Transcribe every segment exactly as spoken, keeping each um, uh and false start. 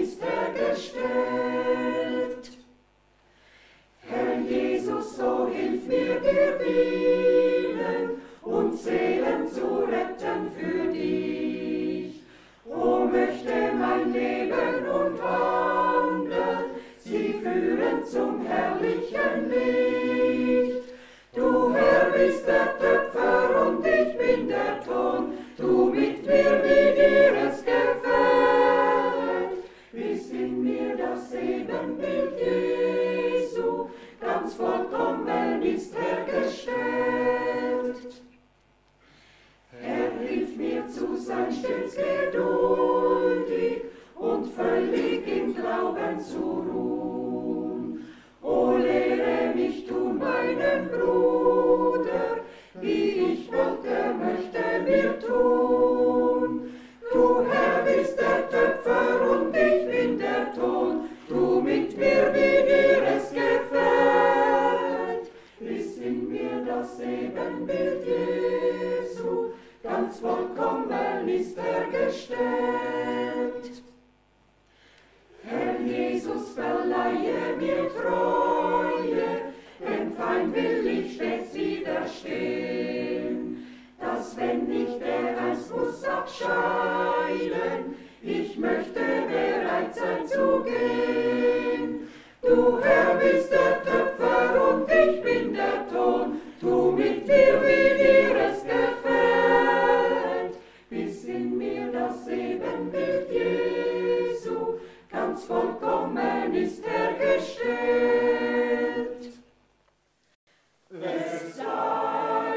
ist hergestellt. Herr Jesus, so hilf mir dir dienen und Seelen zu retten für dich. O möchte mein Leben und Wandeln sie führen zum herrlichen Licht. Du Herr bist der Töpfer und ich bin der Ton, tu mit mir, wie dir es gefällt. Bis in mir das Ebenbild Jesu ganz vollkommen ist hergestellt. Herr, hilf mir zu sein stets geduldig und völlig im Glauben zu ruhen. O lehre mich tun meinem Bruder, wie ich wollte, möchte mir tun. Du Herr bist der Töpfer und ich bin der Ton, tu mit mir, wie dir es gefällt. Bis in mir das Ebenbild Jesu ganz vollkommen ist hergestellt. Herr Jesus, verleihe mir Treue, dem Feind will ich stets widerstehen, dass wenn nicht er einst muss abscheiden, ich möchte bereit sein zu gehen. Du Herr bist der Töpfer und ich bin der Ton, tu mit mir, wie dir es gefällt. Bis in mir das Ebenbild Jesu ganz vollkommen ist hergestellt. Es sei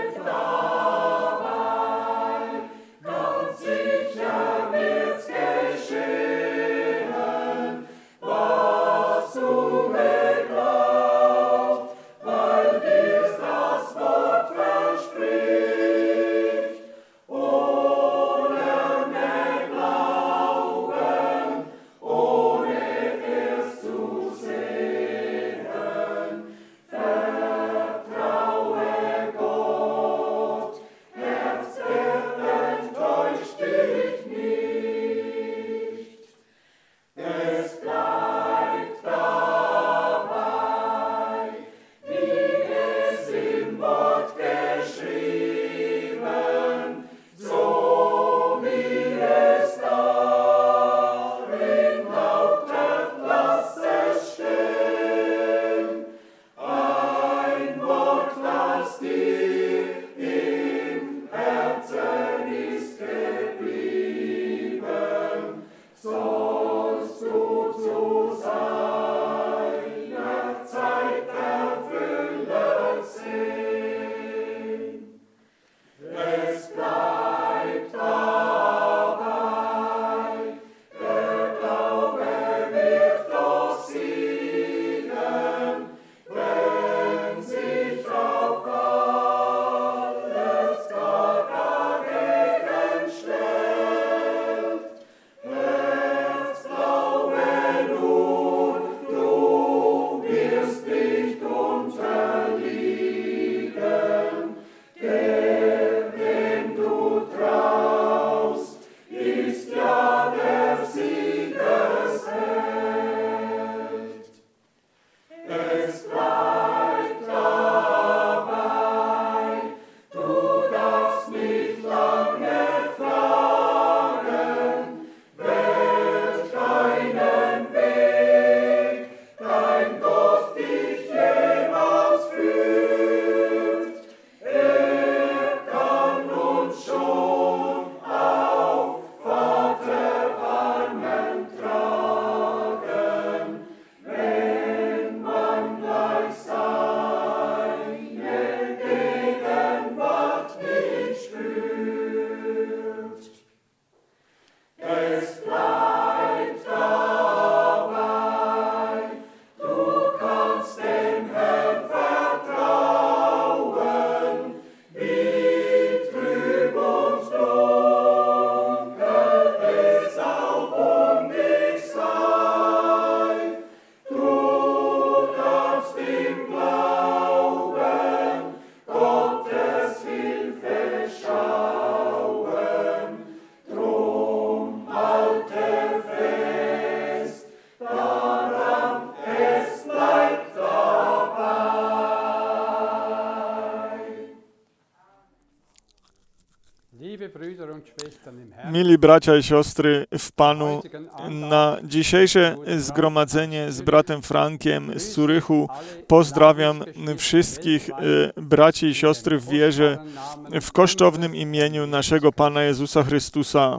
Mili bracia i siostry w Panu, na dzisiejsze zgromadzenie z bratem Frankiem z Zurychu pozdrawiam wszystkich braci i siostry w wierze w kosztownym imieniu naszego Pana Jezusa Chrystusa.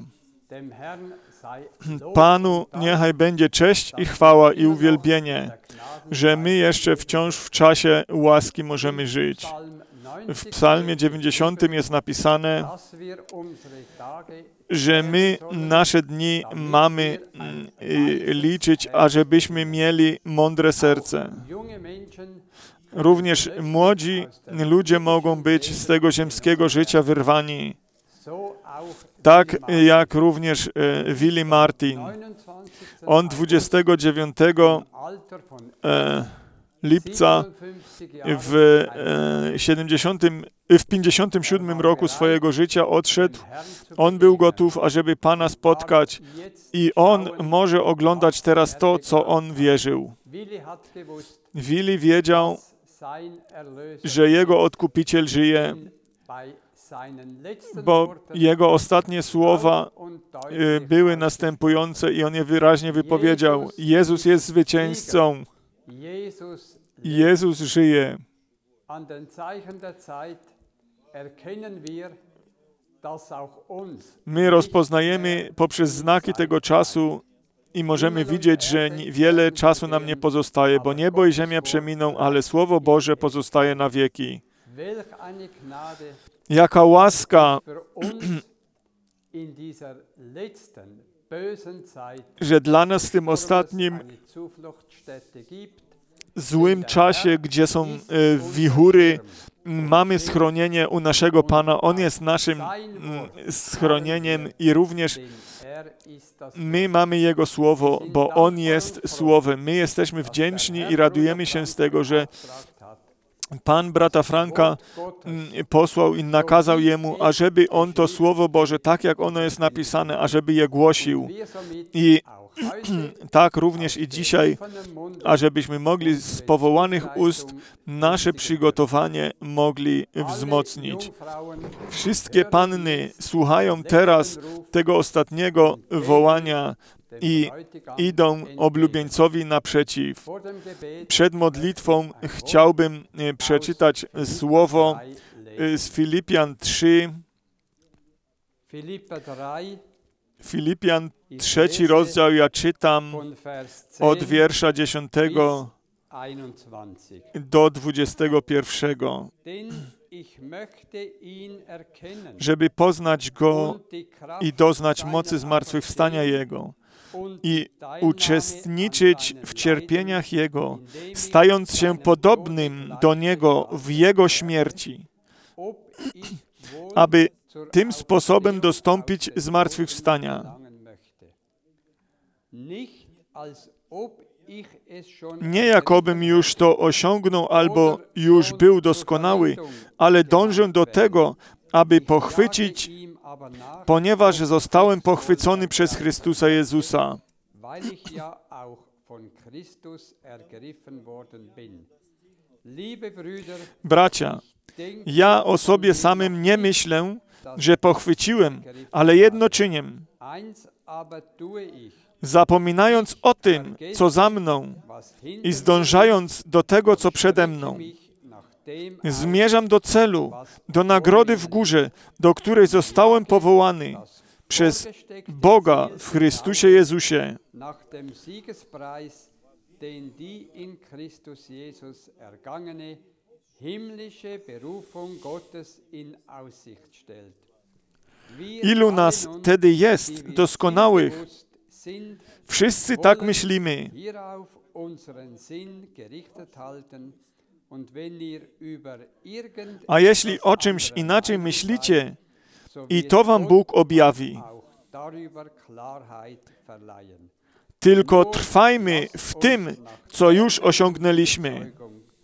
Panu niechaj będzie cześć i chwała i uwielbienie, że my jeszcze wciąż w czasie łaski możemy żyć. W psalmie dziewięćdziesiątym jest napisane, że my nasze dni mamy liczyć, ażebyśmy mieli mądre serce. Również młodzi ludzie mogą być z tego ziemskiego życia wyrwani. Tak jak również Willie Martin. On dwudziestego dziewiątego lipca w, siedemdziesiątym, w pięćdziesiątym siódmym roku swojego życia odszedł. On był gotów, ażeby Pana spotkać i on może oglądać teraz to, co on wierzył. Willie wiedział, że jego Odkupiciel żyje, bo jego ostatnie słowa były następujące i on je wyraźnie wypowiedział. Jezus jest zwycięzcą. Jezus żyje. My rozpoznajemy poprzez znaki tego czasu i możemy widzieć, że wiele czasu nam nie pozostaje, bo niebo i ziemia przeminą, ale Słowo Boże pozostaje na wieki. Jaka łaska, że dla nas w tym ostatnim złym czasie, gdzie są e, wichury, mamy schronienie u naszego Pana. On jest naszym mm, schronieniem i również my mamy Jego Słowo, bo On jest Słowem. My jesteśmy wdzięczni i radujemy się z tego, że Pan brata Franka posłał i nakazał jemu, ażeby on to Słowo Boże, tak jak ono jest napisane, ażeby je głosił. I tak również i dzisiaj, ażebyśmy mogli z powołanych ust nasze przygotowanie mogli wzmocnić. Wszystkie panny słuchają teraz tego ostatniego wołania i idą oblubieńcowi naprzeciw. Przed modlitwą chciałbym przeczytać słowo z Filipian trzy. Filipian trzeci rozdział, ja czytam od wiersza dziesiątego do dwudziestego pierwszego. Żeby poznać Go i doznać mocy zmartwychwstania Jego i uczestniczyć w cierpieniach Jego, stając się podobnym do Niego w Jego śmierci, aby tym sposobem dostąpić zmartwychwstania. Nie jakobym już to osiągnął albo już był doskonały, ale dążę do tego, aby pochwycić, ponieważ zostałem pochwycony przez Chrystusa Jezusa. Bracia, ja o sobie samym nie myślę, że pochwyciłem, ale jedno czynię. Zapominając o tym, co za mną i zdążając do tego, co przede mną. Zmierzam do celu, do nagrody w górze, do której zostałem powołany przez Boga w Chrystusie Jezusie. Ilu nas wtedy jest doskonałych? Wszyscy tak myślimy. A jeśli o czymś inaczej myślicie, i to wam Bóg objawi. Tylko trwajmy w tym, co już osiągnęliśmy.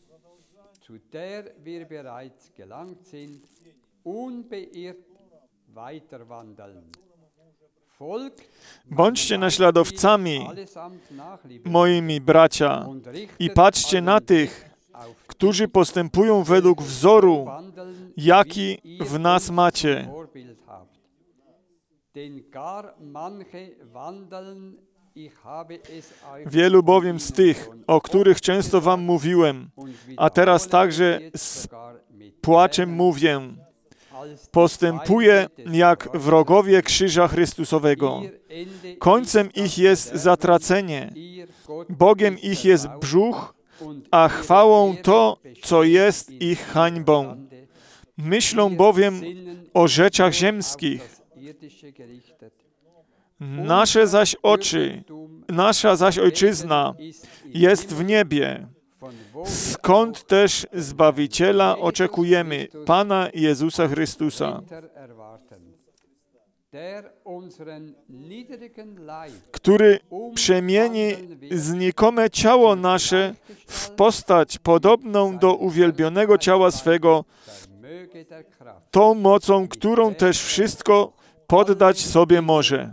Bądźcie naśladowcami moimi, bracia, i patrzcie na tych, którzy postępują według wzoru, jaki w nas macie. Wielu bowiem z tych, o których często wam mówiłem, a teraz także z płaczem mówię, postępuje jak wrogowie krzyża Chrystusowego. Końcem ich jest zatracenie, Bogiem ich jest brzuch, a chwałą to, co jest ich hańbą. Myślą bowiem o rzeczach ziemskich. Nasze zaś oczy, nasza zaś ojczyzna jest w niebie, skąd też Zbawiciela oczekujemy, Pana Jezusa Chrystusa, który przemieni znikome ciało nasze w postać podobną do uwielbionego ciała swego, tą mocą, którą też wszystko poddać sobie może.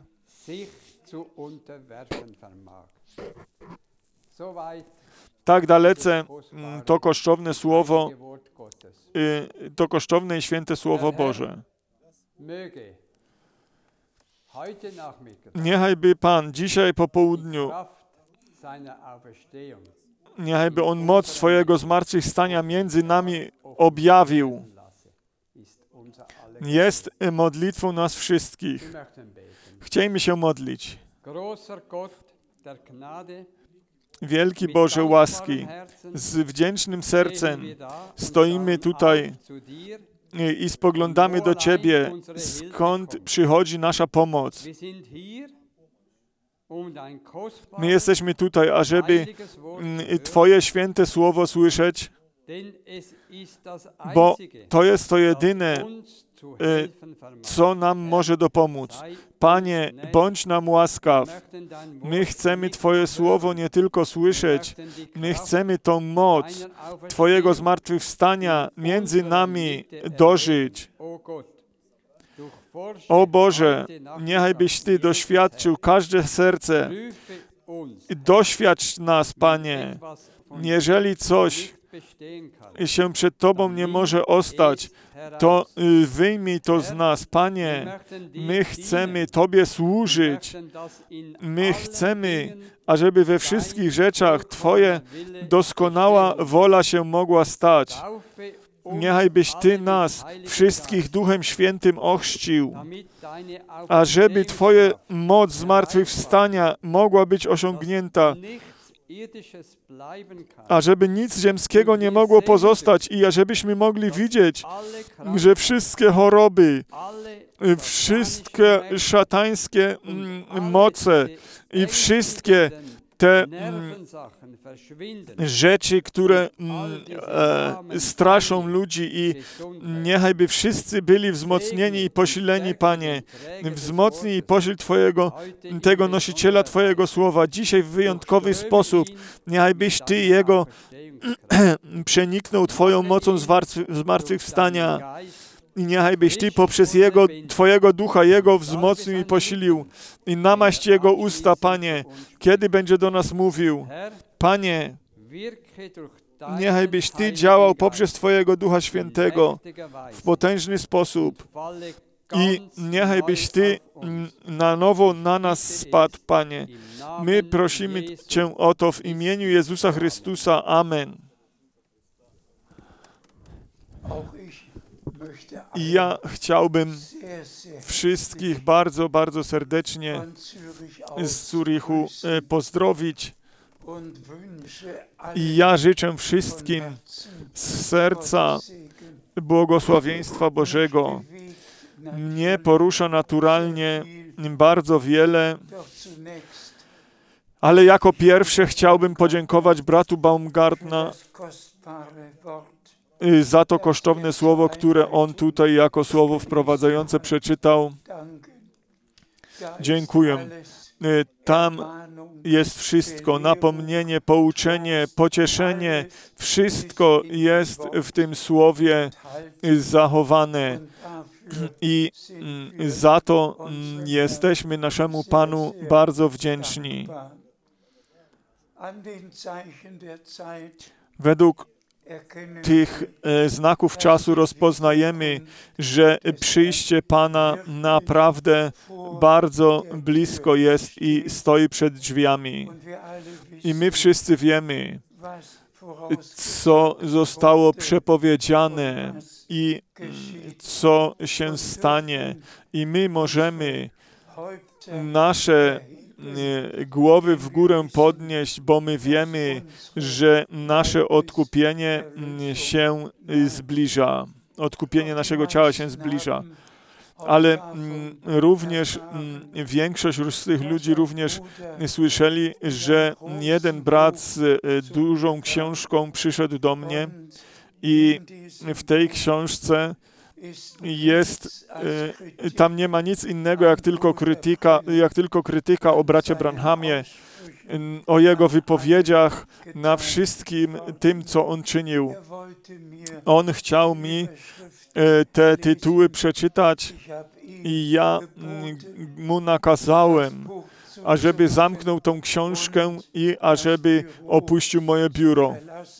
Tak dalece to kosztowne słowo, to kosztowne i święte Słowo Boże. Niechajby Pan dzisiaj po południu, niechajby On moc swojego zmartwychwstania między nami objawił. Jest modlitwą nas wszystkich. Chciejmy się modlić. Wielki Boże łaski, z wdzięcznym sercem stoimy tutaj i spoglądamy do Ciebie, skąd przychodzi nasza pomoc. My jesteśmy tutaj, ażeby Twoje święte słowo słyszeć, bo to jest to jedyne, co nam może dopomóc. Panie, bądź nam łaskaw. My chcemy Twoje słowo nie tylko słyszeć, my chcemy tą moc Twojego zmartwychwstania między nami dożyć. O Boże, niechajbyś Ty doświadczył każde serce. Doświadcz nas, Panie. Jeżeli coś się przed Tobą nie może ostać, to wyjmij to z nas. Panie, my chcemy Tobie służyć. My chcemy, ażeby we wszystkich rzeczach Twoja doskonała wola się mogła stać. Niechajbyś Ty nas wszystkich Duchem Świętym ochrzcił, ażeby Twoja moc zmartwychwstania mogła być osiągnięta, ażeby nic ziemskiego nie mogło pozostać i ażebyśmy mogli widzieć, że wszystkie choroby, wszystkie szatańskie moce i wszystkie te rzeczy, które e, straszą ludzi i niechajby wszyscy byli wzmocnieni i posileni, Panie. Wzmocnij i posil Twojego, tego nosiciela Twojego słowa dzisiaj w wyjątkowy sposób. Niechajbyś Ty Jego przeniknął Twoją mocą zmartwychwstania. I niechajbyś Ty poprzez Jego, Twojego Ducha, Jego wzmocnił i posilił. I namaść Jego usta, Panie, kiedy będzie do nas mówił. Panie, niechajbyś Ty działał poprzez Twojego Ducha Świętego w potężny sposób. I niechajbyś Ty na nowo na nas spadł, Panie. My prosimy Cię o to w imieniu Jezusa Chrystusa. Amen. I ja chciałbym wszystkich bardzo, bardzo serdecznie z Zurichu pozdrowić. I ja życzę wszystkim z serca błogosławieństwa Bożego. Mnie porusza naturalnie bardzo wiele, ale jako pierwsze chciałbym podziękować bratu Baumgartna za to kosztowne słowo, które on tutaj jako słowo wprowadzające przeczytał. Dziękuję. Tam jest wszystko, napomnienie, pouczenie, pocieszenie, wszystko jest w tym słowie zachowane. I za to jesteśmy naszemu Panu bardzo wdzięczni. Według tych e, znaków czasu rozpoznajemy, że przyjście Pana naprawdę bardzo blisko jest i stoi przed drzwiami. I my wszyscy wiemy, co zostało przepowiedziane i co się stanie. I my możemy nasze głowy w górę podnieść, bo my wiemy, że nasze odkupienie się zbliża. Odkupienie naszego ciała się zbliża. Ale również większość z tych ludzi również słyszeli, że jeden brat z dużą książką przyszedł do mnie i w tej książce jest, tam nie ma nic innego jak tylko krytyka, jak tylko krytyka o bracie Branhamie, o jego wypowiedziach, na wszystkim tym, co on czynił. On chciał mi te tytuły przeczytać i ja mu nakazałem, ażeby zamknął tą książkę i ażeby opuścił moje biuro.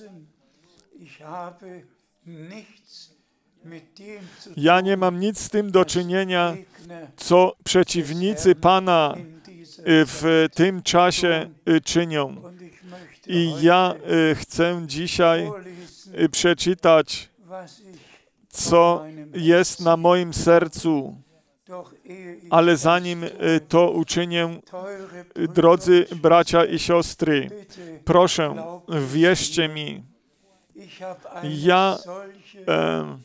Ja nie mam nic z tym do czynienia, co przeciwnicy Pana w tym czasie czynią. I ja chcę dzisiaj przeczytać, co jest na moim sercu. Ale zanim to uczynię, drodzy bracia i siostry, proszę, wierzcie mi, ja e,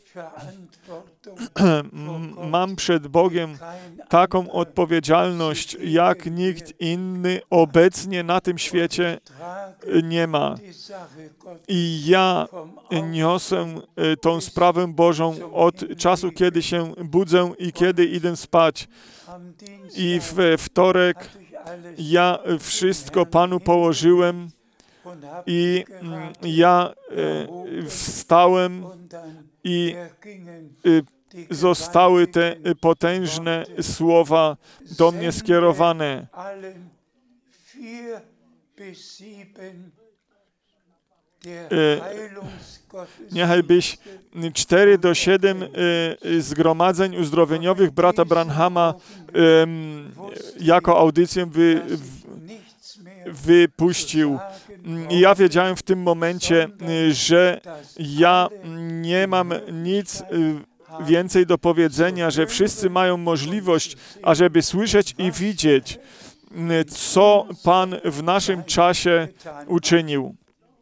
mam przed Bogiem taką odpowiedzialność, jak nikt inny obecnie na tym świecie nie ma. I ja niosę tą sprawę Bożą od czasu, kiedy się budzę i kiedy idę spać. I we wtorek ja wszystko Panu położyłem i ja wstałem i zostały te potężne słowa do mnie skierowane. Niechaj byś cztery do siedem zgromadzeń uzdrowieniowych brata Branhama jako audycję wy, wypuścił. I ja wiedziałem w tym momencie, że ja nie mam nic więcej do powiedzenia, że wszyscy mają możliwość, ażeby słyszeć i widzieć, co Pan w naszym czasie uczynił.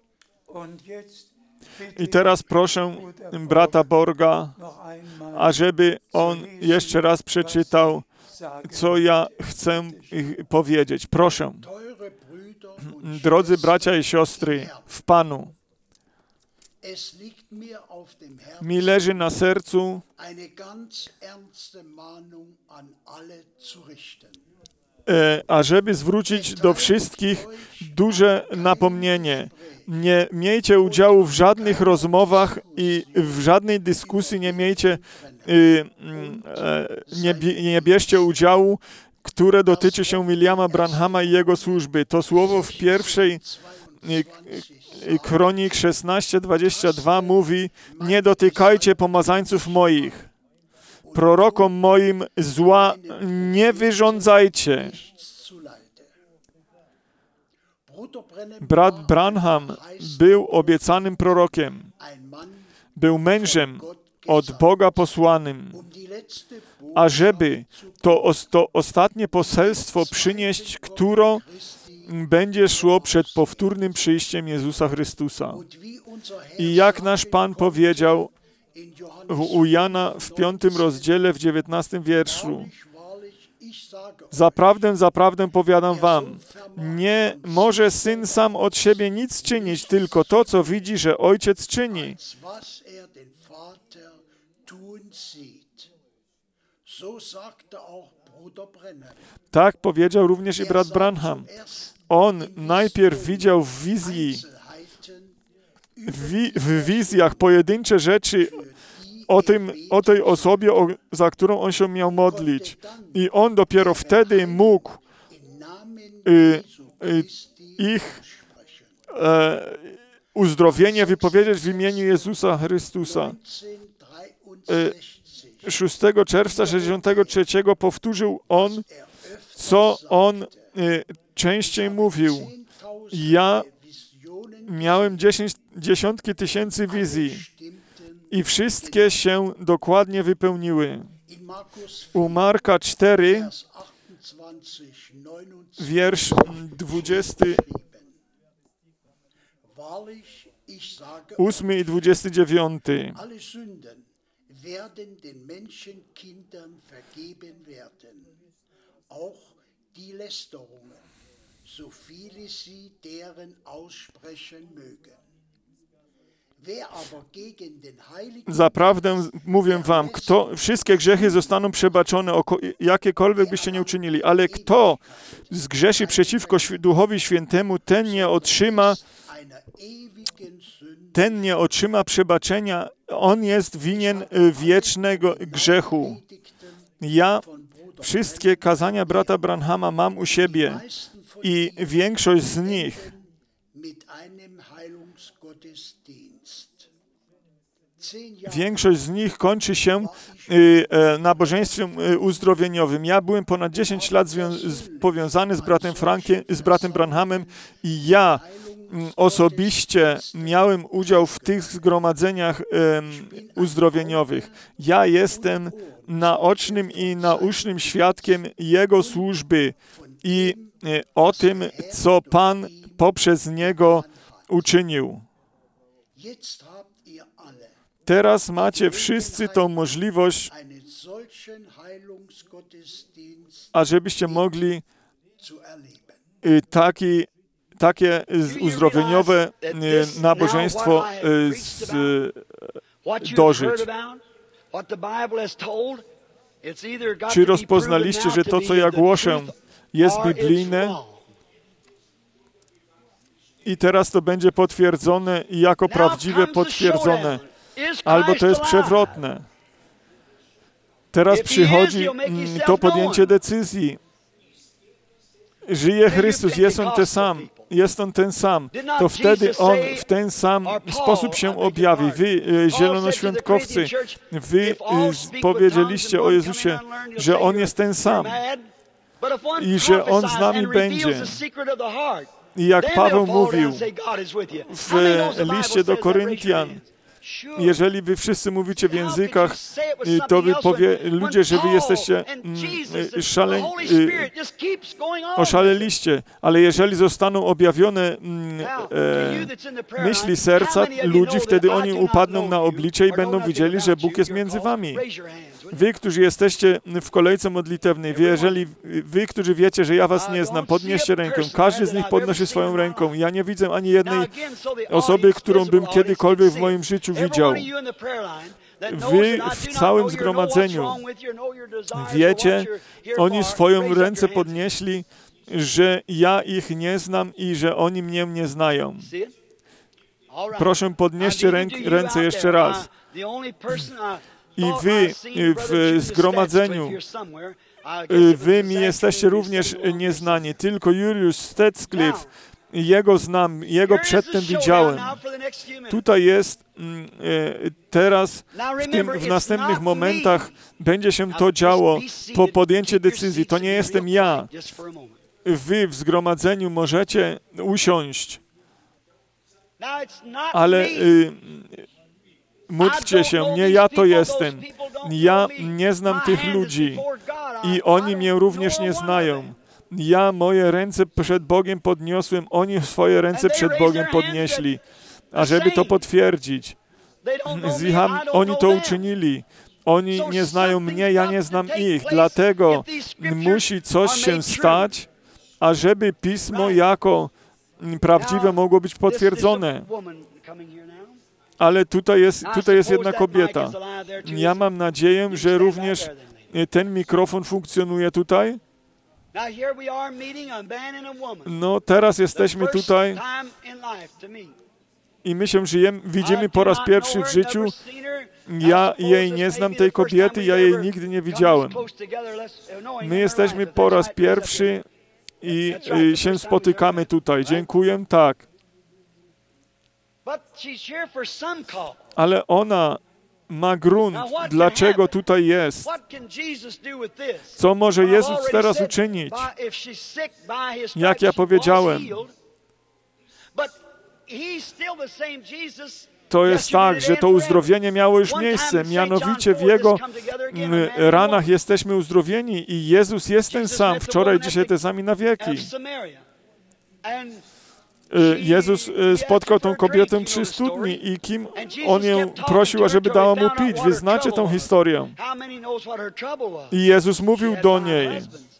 I teraz proszę brata Borga, ażeby on jeszcze raz przeczytał, co ja chcę powiedzieć. Proszę. Drodzy bracia i siostry, w Panu, mi leży na sercu e, ażeby zwrócić do wszystkich duże napomnienie. Nie miejcie udziału w żadnych rozmowach i w żadnej dyskusji nie miejcie, nie, nie bierzcie udziału, które dotyczy się Williama Branhama i jego służby. To słowo w pierwszej Kronik szesnaście dwadzieścia dwa mówi: nie dotykajcie pomazańców moich. Prorokom moim zła nie wyrządzajcie. Brat Branham był obiecanym prorokiem. Był mężem od Boga posłanym, ażeby to, to ostatnie poselstwo przynieść, które będzie szło przed powtórnym przyjściem Jezusa Chrystusa. I jak nasz Pan powiedział u Jana w piątym rozdziale, w dziewiętnastym wierszu: zaprawdę, zaprawdę powiadam wam, nie może Syn sam od siebie nic czynić, tylko to, co widzi, że Ojciec czyni. Tak powiedział również i brat Branham. On najpierw widział w wizji, w, w wizjach pojedyncze rzeczy o, tym, o tej osobie, o, za którą on się miał modlić. I on dopiero wtedy mógł y, y, ich e, uzdrowienie wypowiedzieć w imieniu Jezusa Chrystusa. szóstego czerwca sześćdziesiątego trzeciego powtórzył on, co on częściej mówił. Ja miałem dziesięć, dziesiątki tysięcy wizji i wszystkie się dokładnie wypełniły. U Marka cztery, wiersz dwudziesty ósmy i dwudziesty dziewiąty. Werden den Menschenkindern vergeben werden, auch die Lästerungen, so viele sie deren aussprechen mögen. Wer aber gegen den Heiligen Zaprawdę mówię wam, kto, wszystkie grzechy zostaną przebaczone, jakiekolwiek byście nie uczynili, ale kto zgrzeszy przeciwko Duchowi Świętemu, ten nie otrzyma ten nie otrzyma przebaczenia, on jest winien wiecznego grzechu. Ja wszystkie kazania brata Branhama mam u siebie i większość z nich Większość z nich kończy się y, e, nabożeństwem y, uzdrowieniowym. Ja byłem ponad dziesięć lat zwią- powiązany z bratem Frankiem, z bratem Branhamem i ja y, osobiście miałem udział w tych zgromadzeniach y, uzdrowieniowych. Ja jestem naocznym i naucznym świadkiem Jego służby i y, o tym, co Pan poprzez Niego uczynił. Teraz macie wszyscy tą możliwość, ażebyście mogli taki, takie uzdrowieniowe nabożeństwo z, dożyć. Czy rozpoznaliście, że to, co ja głoszę, jest biblijne? I teraz to będzie potwierdzone i jako prawdziwe potwierdzone. Albo to jest przewrotne. Teraz przychodzi to podjęcie decyzji. Żyje Chrystus, jest On ten sam. Jest On ten sam. To wtedy On w ten sam sposób się objawi. Wy, zielonoświątkowcy, wy powiedzieliście o Jezusie, że On jest ten sam i że On z nami będzie. I jak Paweł mówił w liście do Koryntian, jeżeli wy wszyscy mówicie w językach, to wy powie ludzie, że wy jesteście mm, szale, oszaleliście, ale jeżeli zostaną objawione mm, e, myśli serca ludzi, wtedy oni upadną na oblicze i będą widzieli, że Bóg jest między wami. Wy, którzy jesteście w kolejce modlitewnej, jeżeli wy, którzy wiecie, że ja was nie znam, podnieście rękę. Każdy z nich podnosi swoją ręką. Ja nie widzę ani jednej osoby, którą bym kiedykolwiek w moim życiu widział. Wy w całym zgromadzeniu wiecie, oni swoją ręce podnieśli, że ja ich nie znam i że oni mnie nie znają. Proszę, podnieście ręce jeszcze raz. I wy w zgromadzeniu, wy mi jesteście również nieznani. Tylko Juliusz Stetscliffe, jego znam, jego przedtem widziałem. Tutaj jest teraz, w, tym, w następnych momentach będzie się to działo po podjęciu decyzji. To nie jestem ja. Wy w zgromadzeniu możecie usiąść, ale módlcie się, nie ja to jestem. Ja nie znam tych ludzi i oni mnie również nie znają. Ja moje ręce przed Bogiem podniosłem, oni swoje ręce przed Bogiem podnieśli, ażeby to potwierdzić. Ziham, oni to uczynili. Oni nie znają mnie, ja nie znam ich. Dlatego musi coś się stać, ażeby Pismo jako prawdziwe mogło być potwierdzone. Ale tutaj jest, tutaj jest jedna kobieta. Ja mam nadzieję, że również ten mikrofon funkcjonuje tutaj. No teraz jesteśmy tutaj i my się żyjemy, widzimy po raz pierwszy w życiu. Ja jej nie znam, tej kobiety, ja jej nigdy nie widziałem. My jesteśmy po raz pierwszy i się spotykamy tutaj. Dziękuję, tak. Ale ona ma grunt, dlaczego tutaj jest. Co może Jezus teraz uczynić? Jak ja powiedziałem, to jest tak, że to uzdrowienie miało już miejsce, mianowicie w Jego ranach jesteśmy uzdrowieni i Jezus jest ten sam, wczoraj, dzisiaj, ten sam i na wieki. Jezus spotkał tą kobietę przy studni i kim On ją prosił, ażeby dała mu pić. Wy znacie tą historię. I Jezus mówił do niej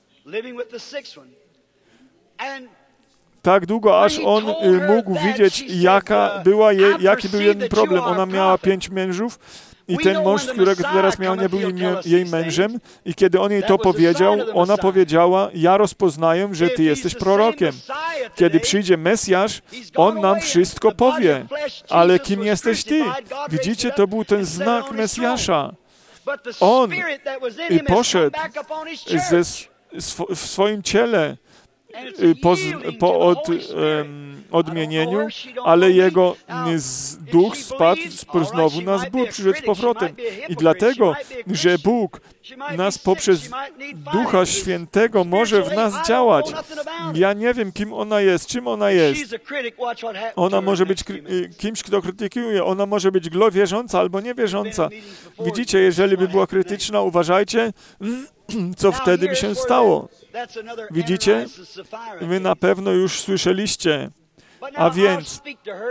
tak długo, aż On mógł widzieć, jaka była jej, jaki był jeden problem. Ona miała pięć mężów i ten mąż, którego teraz miała, nie był jej mężem. I kiedy On jej to powiedział, ona powiedziała, ja rozpoznaję, że Ty jesteś prorokiem. Kiedy przyjdzie Mesjasz, On nam wszystko powie. Ale kim jesteś Ty? Widzicie, to był ten znak Mesjasza. On i poszedł ze, sw w swoim ciele po, po od, um, odmienieniu, ale jego duch spadł znowu na zbór, przyszedł z powrotem. I dlatego, że Bóg nas poprzez Ducha Świętego może w nas działać. Ja nie wiem, kim ona jest, czym ona jest. Ona może być kimś, kto krytykuje. Ona może być wierząca albo niewierząca. Widzicie, jeżeli by była krytyczna, uważajcie, co wtedy by się stało. Widzicie? Wy na pewno już słyszeliście. A więc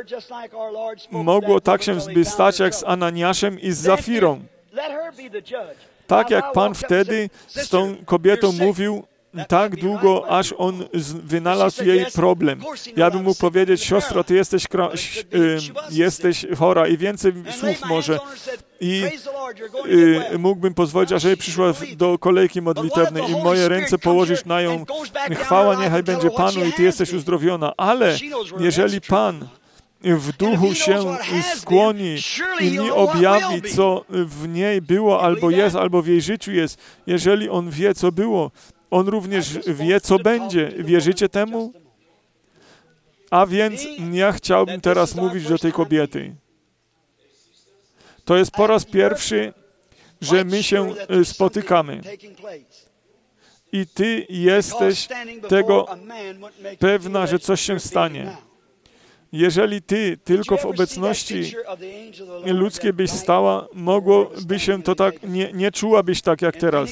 mogło tak się stać jak z Ananiaszem i z Zafirą. Tak jak Pan wtedy z tą kobietą mówił, tak długo, aż On wynalazł jej problem. Ja bym mógł powiedzieć, siostro, ty jesteś, y, jesteś chora i więcej słów może. I y, mógłbym pozwolić, ażeby przyszła do kolejki modlitewnej i moje ręce położysz na ją. Chwała niechaj będzie Panu i ty jesteś uzdrowiona. Ale jeżeli Pan w duchu się skłoni i mi objawi, co w niej było, albo jest, albo w jej życiu jest, jeżeli On wie, co było, On również wie, co będzie. Wierzycie temu? A więc ja chciałbym teraz mówić do tej kobiety. To jest po raz pierwszy, że my się spotykamy. I ty jesteś tego pewna, że coś się stanie. Jeżeli ty tylko w obecności ludzkiej byś stała, mogłoby się to tak, nie, nie czułabyś tak jak teraz.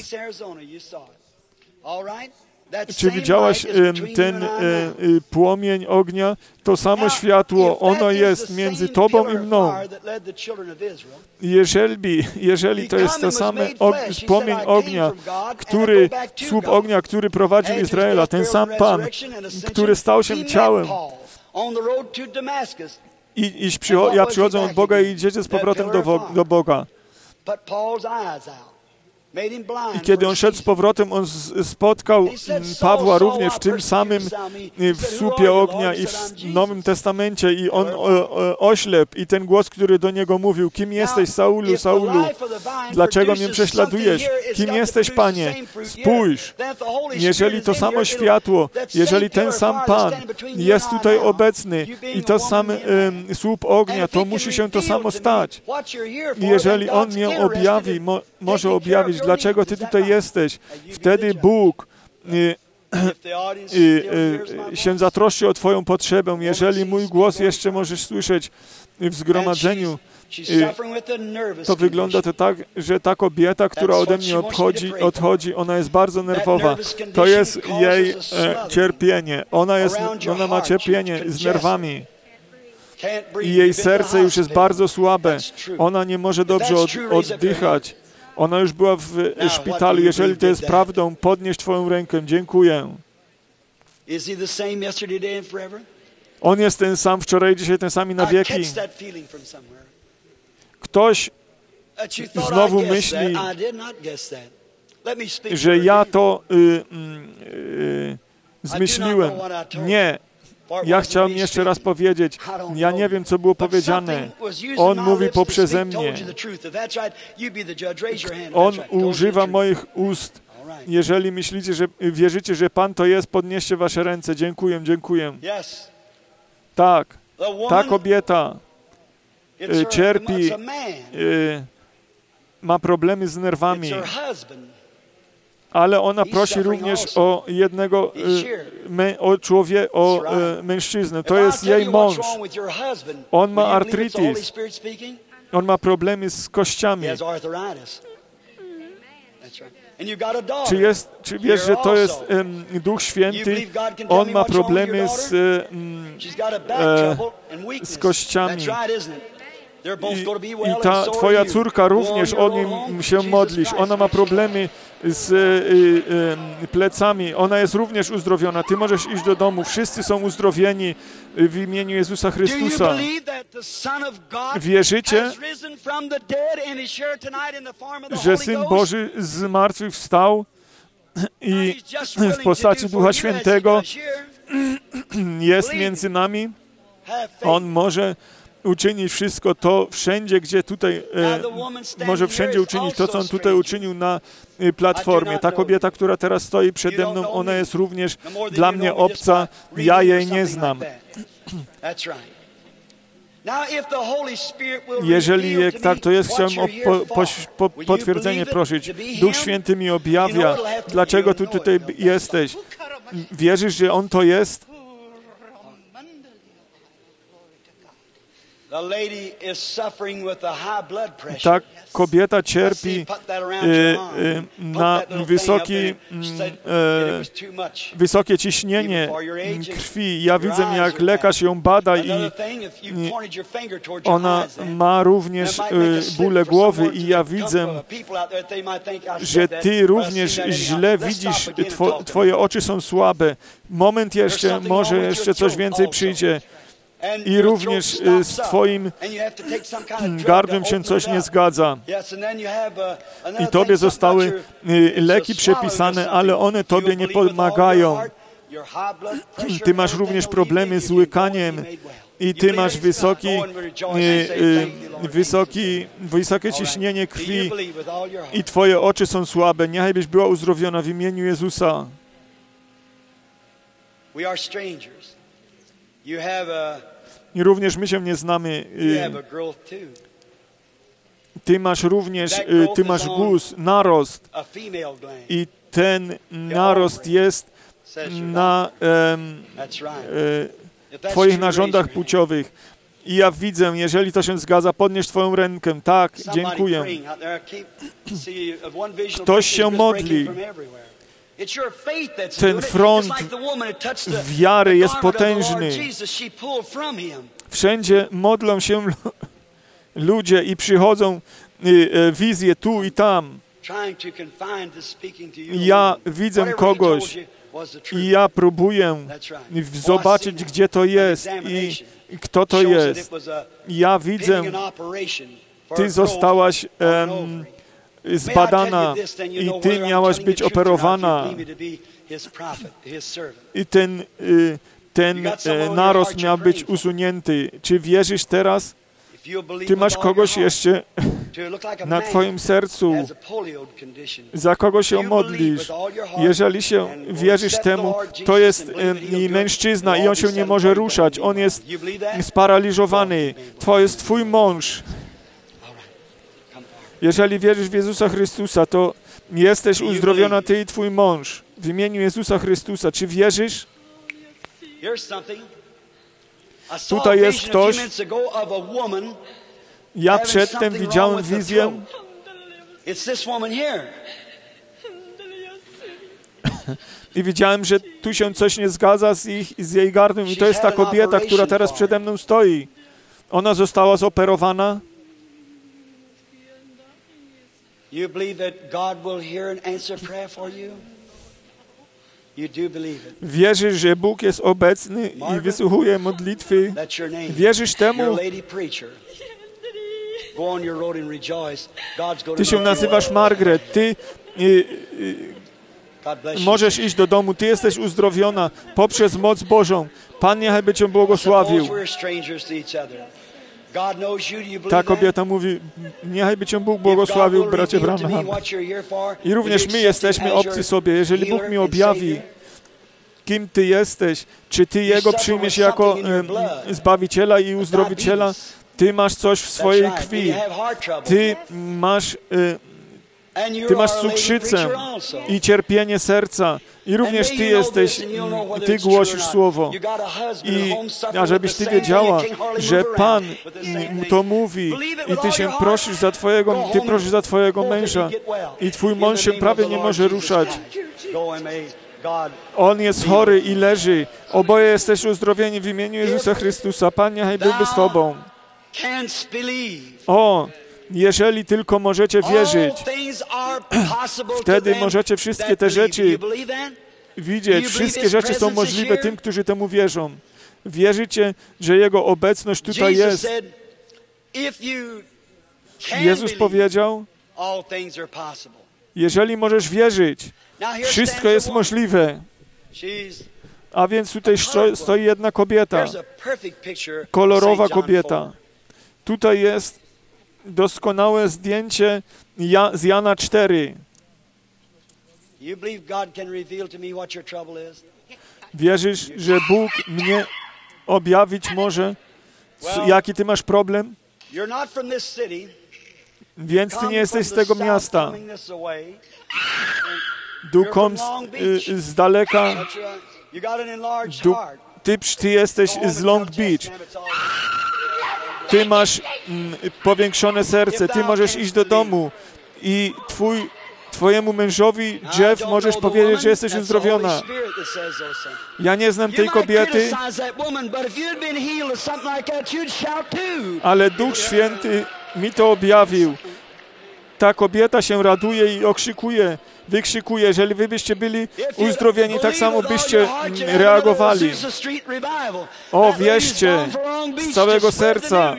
Czy widziałaś ten płomień ognia? To samo światło, ono jest między tobą i mną. Jeżeli, jeżeli to jest to same płomień ognia, który, słup ognia, który prowadził Izraela, ten sam Pan, który stał się ciałem, i, i przycho ja przychodzę od Boga i idziecie z powrotem do, do Boga. I kiedy on szedł z powrotem, on spotkał Pawła również w tym samym w słupie ognia i w Nowym Testamencie i on oślepł i ten głos, który do niego mówił, kim jesteś, Saulu, Saulu, dlaczego mnie prześladujesz, kim jesteś, Panie, spójrz, jeżeli to samo światło, jeżeli ten sam Pan jest tutaj obecny i to sam um, słup ognia, to musi się to samo stać. I jeżeli On mnie objawi, mo może objawić, dlaczego ty tutaj jesteś, wtedy Bóg y, y, y, się zatroszczy o twoją potrzebę. Jeżeli mój głos jeszcze możesz słyszeć w zgromadzeniu, y, to wygląda to tak, że ta kobieta, która ode mnie odchodzi, odchodzi, ona jest bardzo nerwowa. To jest jej e, cierpienie. Ona, jest, ona ma cierpienie z nerwami. I jej serce już jest bardzo słabe. Ona nie może dobrze od, oddychać. Ona już była w szpitalu. Jeżeli to jest prawdą, podnieś twoją rękę. Dziękuję. On jest ten sam wczoraj, dzisiaj ten sam i na wieki. Ktoś znowu myśli, że ja to y, y, zmyśliłem. Nie. Ja chciałem jeszcze raz powiedzieć, ja nie wiem, co było powiedziane. On mówi poprzeze mnie. On używa moich ust. Jeżeli myślicie, że wierzycie, że Pan to jest, podnieście wasze ręce. Dziękuję, dziękuję. Tak, ta kobieta e, cierpi, e, ma problemy z nerwami, ale ona prosi również o jednego, e, o człowieka, o e, mężczyznę. To jest jej mąż. On ma artrytis. On ma problemy z kościami. Czy, jest, czy wiesz, że to jest um, Duch Święty? On ma problemy z, um, e, z kościami. I, I ta twoja córka również o nim się modlisz. Ona ma problemy z y, y, plecami. Ona jest również uzdrowiona. Ty możesz iść do domu. Wszyscy są uzdrowieni w imieniu Jezusa Chrystusa. Wierzycie, że Syn Boży z martwych wstał i w postaci Ducha Świętego jest między nami? On może uczynić wszystko to wszędzie, gdzie tutaj, e, może wszędzie uczynić to, co On tutaj uczynił na e, platformie. Ta kobieta, która teraz stoi przede mną, ona jest również dla mnie obca, ja jej nie znam. Jeżeli jak tak to jest, chciałem o po, po, po, potwierdzenie prosić. Duch Święty mi objawia, dlaczego tu tutaj jesteś. Wierzysz, że On to jest? Ta kobieta cierpi e, na wysoki, e, wysokie ciśnienie krwi. Ja widzę, jak lekarz ją bada i ona ma również e, bóle głowy i ja widzę, że ty również źle widzisz, two, twoje oczy są słabe. Moment jeszcze, może jeszcze coś więcej przyjdzie. I również z twoim gardłem się coś nie zgadza. I tobie zostały leki przepisane, ale one tobie nie pomagają. Ty masz również problemy z łykaniem i ty masz wysoki, wysoki, wysokie ciśnienie krwi i twoje oczy są słabe. Niechaj byś była uzdrowiona w imieniu Jezusa. I również my się nie znamy. Ty masz również, ty masz guz, narost. I ten narost jest na um, e, twoich narządach płciowych. I ja widzę, jeżeli to się zgadza, podnieś twoją rękę. Tak, dziękuję. Ktoś się modli. Ten front wiary jest potężny. Wszędzie modlą się ludzie i przychodzą wizje tu i tam. Ja widzę kogoś i ja próbuję zobaczyć, gdzie to jest i kto to jest. Ja widzę, ty zostałaś um, zbadana i ty miałaś być operowana. I ten, ten narost miał być usunięty. Czy wierzysz teraz? Ty masz kogoś jeszcze na twoim sercu, za kogo się modlisz. Jeżeli się wierzysz temu, to jest i mężczyzna i on się nie może ruszać. On jest sparaliżowany. To jest twój mąż. Jeżeli wierzysz w Jezusa Chrystusa, to jesteś uzdrowiona ty i twój mąż. W imieniu Jezusa Chrystusa. Czy wierzysz? Tutaj jest ktoś. Ja przedtem widziałem wizję. I widziałem, że tu się coś nie zgadza z, ich, z jej gardłem. I to jest ta kobieta, która teraz przede mną stoi. Ona została zoperowana. You believe that God will hear and answer prayer for you? You do believe it. Wierzysz, że Bóg jest obecny i wysłuchuje modlitwy? Wierzysz temu? Ty się nazywasz Margaret. Ty y, y, możesz iść do domu. Ty jesteś uzdrowiona poprzez moc Bożą. Pan niechaj Cię błogosławił. Ta kobieta mówi, niechaj by Cię Bóg błogosławił, bracie Branham. I również my jesteśmy obcy sobie. Jeżeli Bóg mi objawi, kim Ty jesteś, czy Ty Jego przyjmiesz jako e, Zbawiciela i Uzdrowiciela, Ty masz coś w swojej krwi. Ty masz, ty masz cukrzycę i cierpienie serca. I również Ty jesteś, Ty głosisz Słowo. I a żebyś Ty wiedziała, że Pan to mówi i Ty się prosisz za Twojego, Ty prosisz za Twojego męża i Twój mąż się prawie nie może ruszać. On jest chory i leży. Oboje jesteście uzdrowieni w imieniu Jezusa Chrystusa. Pan niechaj byłby z Tobą. O, jeżeli tylko możecie wierzyć, wtedy możecie wszystkie te rzeczy widzieć. Wszystkie rzeczy są możliwe tym, którzy temu wierzą. Wierzycie, że Jego obecność tutaj jest. Jezus powiedział, jeżeli możesz wierzyć, wszystko jest możliwe. A więc tutaj stoi jedna kobieta, kolorowa kobieta. Tutaj jest doskonałe zdjęcie z Jana cztery. Wierzysz, że Bóg mnie objawić może, jaki ty masz problem? Więc ty nie jesteś z tego miasta. Du kommst y, z daleka. Du, ty, ty jesteś z Long Beach. Ty masz mm, powiększone serce. Ty możesz iść do domu i twój, twojemu mężowi, Jeff, możesz powiedzieć, że jesteś uzdrowiona. Ja nie znam tej kobiety, ale Duch Święty mi to objawił. Ta kobieta się raduje i okrzykuje, wykrzykuje. Jeżeli wy byście byli uzdrowieni, tak samo byście reagowali. O, wierzcie z całego serca.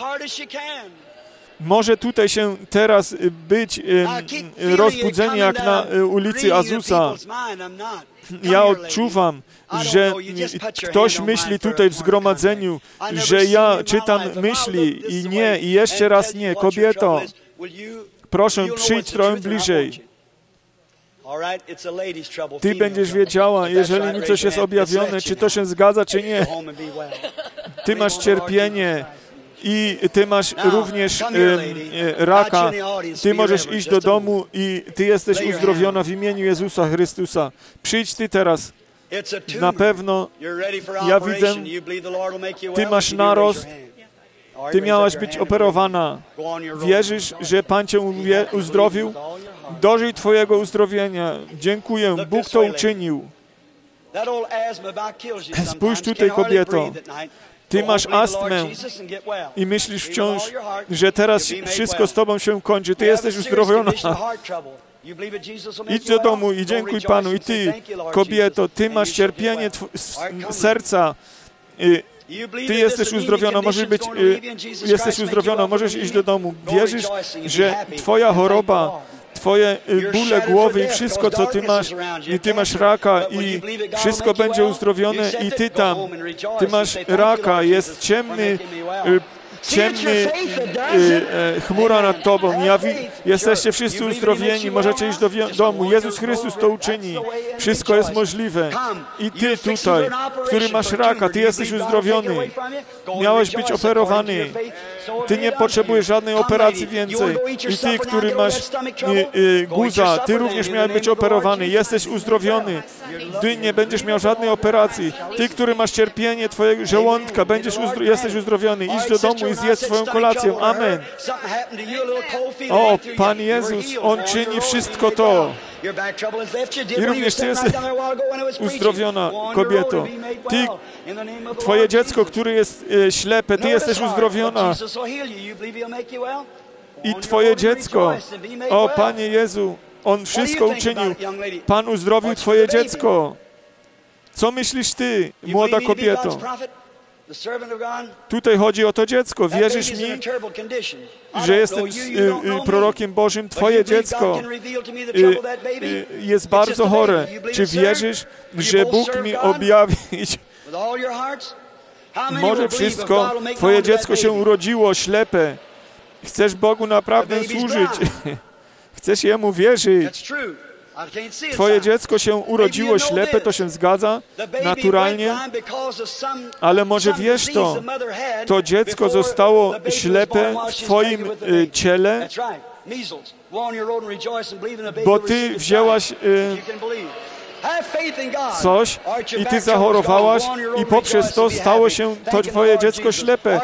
Może tutaj się teraz być rozbudzeni jak na ulicy Azusa. Ja odczuwam, że ktoś myśli tutaj w zgromadzeniu, że ja czytam myśli i nie, i jeszcze raz nie. Kobieto, proszę, przyjdź trochę bliżej. Ty będziesz wiedziała, jeżeli mi coś jest objawione, czy to się zgadza, czy nie. Ty masz cierpienie i ty masz również e, e, raka. Ty możesz iść do domu i ty jesteś uzdrowiona w imieniu Jezusa Chrystusa. Przyjdź ty teraz. Na pewno ja widzę, ty masz narost. Ty miałaś być operowana. Wierzysz, że Pan cię uzdrowił? Dożyj twojego uzdrowienia. Dziękuję. Bóg to uczynił. Spójrz tutaj, kobieto. Ty masz astmę i myślisz wciąż, że teraz wszystko z tobą się kończy. Ty jesteś uzdrowiona. Idź do domu i dziękuj Panu. I ty, kobieto, ty masz cierpienie serca. Ty jesteś uzdrowiona, możesz być, jesteś uzdrowiona, możesz iść do domu. Wierzysz, że twoja choroba, twoje bóle głowy i wszystko, co ty masz, i ty masz raka i wszystko będzie uzdrowione i ty tam. Ty masz raka, jest ciemny, ciemny y, y, chmura nad tobą. Ja wi- jesteście wszyscy uzdrowieni, możecie iść do wi- domu. Jezus Chrystus to uczyni. Wszystko jest możliwe. I ty tutaj, który masz raka, ty jesteś uzdrowiony. Miałeś być operowany. Ty nie potrzebujesz żadnej operacji więcej. I ty, który masz y, y, guza, ty również miałeś być operowany. Jesteś uzdrowiony. Ty nie będziesz miał żadnej operacji. Ty, który masz cierpienie twojego żołądka, będziesz uzdro- jesteś uzdrowiony. Idź do domu i zjedz swoją kolację. Amen. O, Pan Jezus, On czyni wszystko to. I również ty jesteś uzdrowiona, kobieto. Ty, twoje dziecko, które jest e, ślepe, ty jesteś uzdrowiona. I twoje dziecko, o Panie Jezu, On wszystko uczynił. Pan uzdrowił twoje dziecko. Co myślisz ty, młoda kobieto? Tutaj chodzi o to dziecko. Wierzysz mi, że jestem y, y, prorokiem Bożym? Twoje dziecko y, y, jest bardzo chore. Czy wierzysz, że Bóg mi objawić może wszystko? Twoje dziecko się urodziło ślepe. Chcesz Bogu naprawdę służyć. Chcesz Jemu wierzyć. Twoje dziecko się urodziło ślepe, to się zgadza, naturalnie, ale może wiesz to, to dziecko zostało ślepe w Twoim y, ciele, bo Ty wzięłaś y, coś i Ty zachorowałaś i poprzez to stało się to Twoje dziecko ślepe.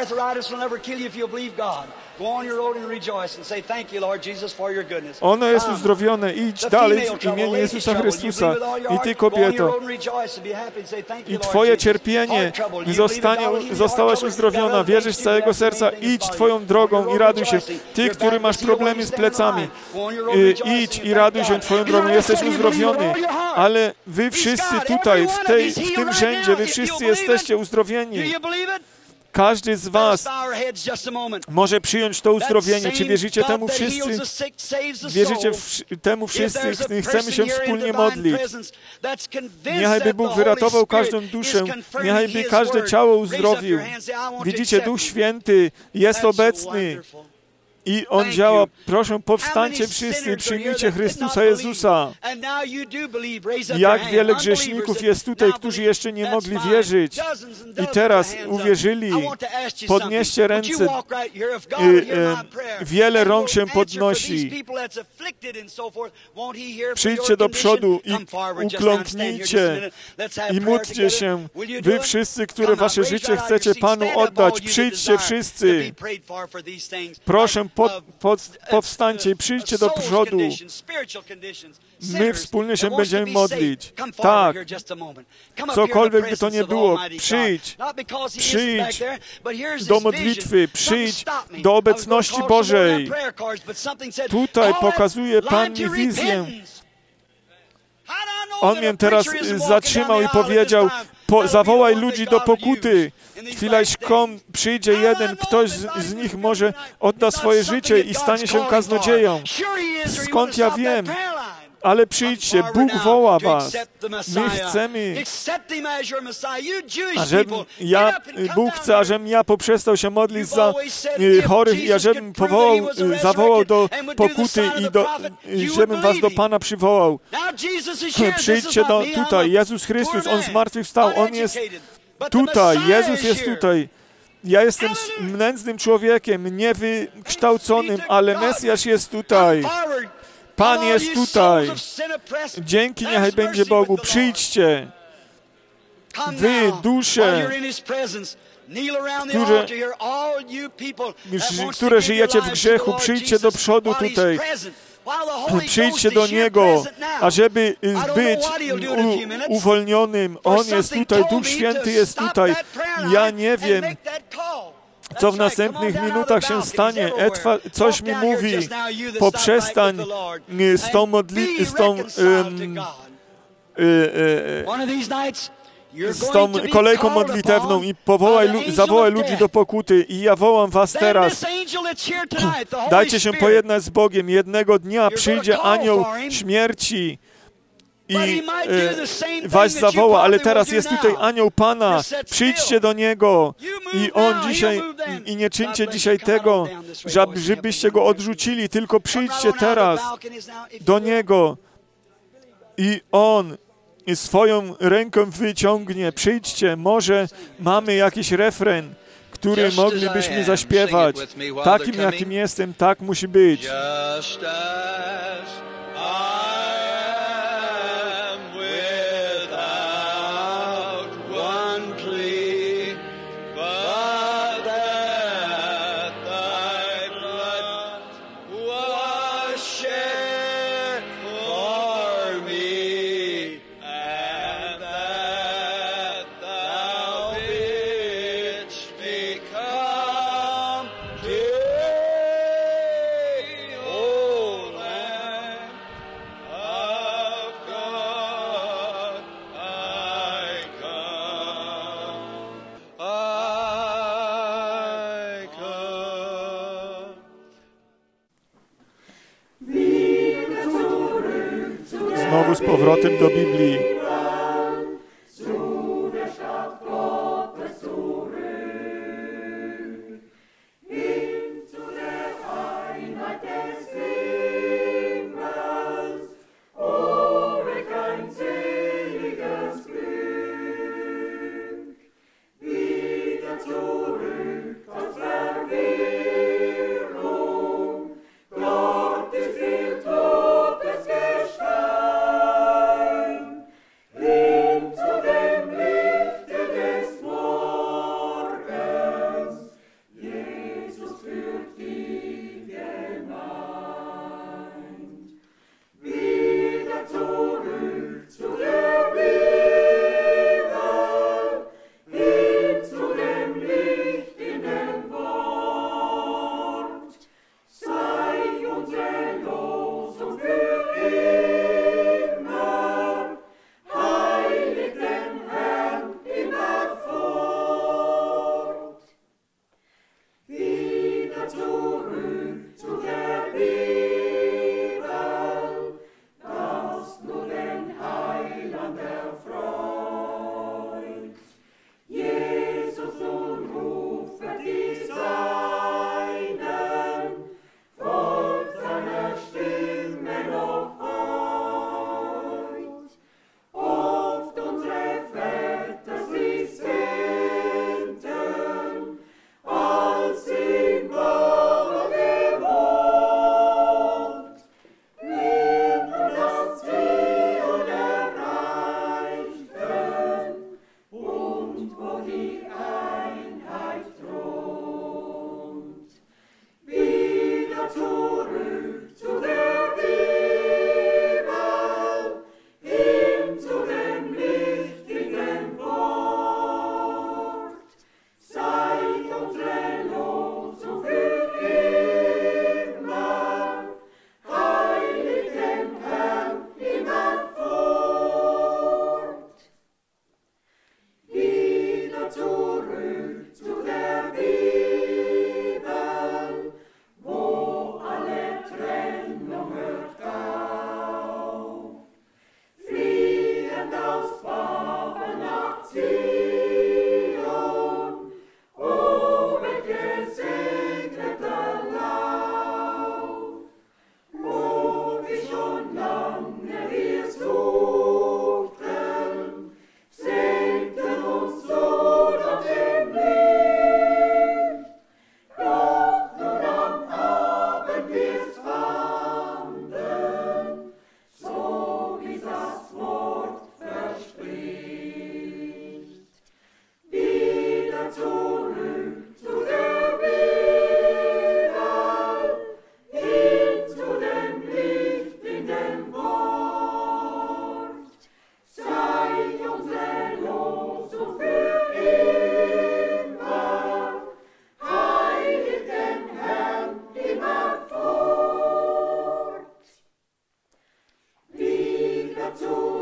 Ono jest uzdrowione. Idź dalej w imieniu Jezusa Chrystusa. I Ty, kobieto, i Twoje cierpienie zostanie, zostałaś uzdrowiona. Wierzysz z całego serca. Idź Twoją drogą i raduj się. Ty, który masz problemy z plecami, idź i raduj się Twoją drogą. Jesteś uzdrowiony. Ale Wy wszyscy tutaj, w, tej, w tym rzędzie, Wy wszyscy jesteście uzdrowieni. Każdy z was może przyjąć to uzdrowienie. Czy wierzycie temu wszyscy? Wierzycie w, temu wszyscy? Chcemy się wspólnie modlić. Niechaj Bóg wyratował każdą duszę. Niechaj każde ciało uzdrowił. Widzicie, Duch Święty jest obecny. I On działa. Proszę, powstańcie wszyscy, przyjmijcie Chrystusa Jezusa. Jak wiele grzeszników jest tutaj, którzy jeszcze nie mogli wierzyć i teraz uwierzyli. Podnieście ręce. I, i, wiele rąk się podnosi. Przyjdźcie do przodu i ukląknijcie i módlcie się. Wy wszyscy, które wasze życie chcecie Panu oddać, przyjdźcie wszyscy. Proszę, Pod, pod, powstańcie i przyjdźcie do przodu. My wspólnie się będziemy modlić. Tak. Cokolwiek by to nie było, przyjdź. Przyjdź do modlitwy. Przyjdź do obecności Bożej. Tutaj pokazuje Pan mi wizję. On mnie teraz zatrzymał i powiedział, po, zawołaj ludzi do pokuty. Chwileczką przyjdzie jeden, ktoś z, z nich może odda swoje życie i stanie się kaznodzieją. Skąd ja wiem? Ale przyjdźcie, Bóg woła was. My chcemy, ażebym ja, Bóg chce, ażebym ja poprzestał się modlić za y, chorych i ażebym powołał, y, zawołał do pokuty i do, y, żebym was do Pana przywołał. Przyjdźcie do, tutaj, Jezus Chrystus, On zmartwychwstał, On jest tutaj, Jezus jest tutaj. Ja jestem nędznym człowiekiem, niewykształconym, ale Mesjasz jest tutaj. Pan jest tutaj. Dzięki niechaj będzie Bogu. Przyjdźcie. Wy, dusze, które, które żyjecie w grzechu, przyjdźcie do przodu tutaj. Przyjdźcie do Niego, ażeby być u, uwolnionym. On jest tutaj, Duch Święty jest tutaj. Ja nie wiem, co w następnych minutach się stanie. Etwa coś mi mówi, poprzestań z tą modlitwą, z tą, um, y, y, z tą kolejką modlitewną i powołaj, zawołaj ludzi do pokuty. I ja wołam was teraz. Dajcie się pojednać z Bogiem. Jednego dnia przyjdzie anioł śmierci i e, was zawoła, ale teraz jest tutaj anioł Pana. Przyjdźcie do Niego i On dzisiaj, i nie czyńcie dzisiaj tego, żebyście Go odrzucili, tylko przyjdźcie teraz do Niego i On swoją ręką wyciągnie. Przyjdźcie, może mamy jakiś refren, który moglibyśmy zaśpiewać. Takim, jakim jestem, tak musi być. Znowu z powrotem do Biblii. Oh er tut.